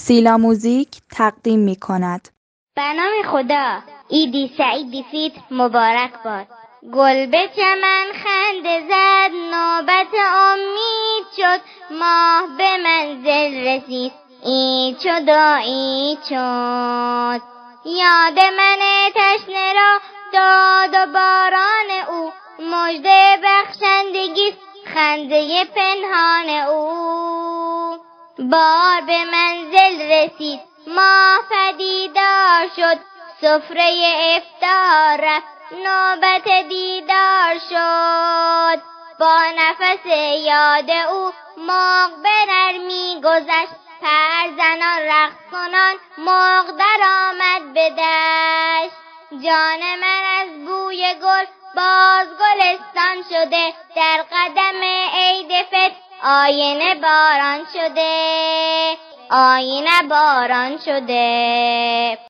سیلا موزیک تقدیم می کند. به نام خدا. عیدی سعیدی فیتر مبارک باد. گل به چمن خنده زد، نوبت امید شد، ماه به منزل رسید، عید شد و عید شد. یاد من تشنه را داد و باران او، مژده بخشندگی خنده پنهان او. بار به منزل رسید، ماه پدیدار شد، سفره افطار رفت، نوبت دیدار شد. با نفس یاد او مرغ به نرمی گذشت، پر زنان رقص کنان مرغ در آمد به دشت. جان من از بوی گل باز گلستان شده، در قدم عید فطر آینه باران شده، آینه باران شده.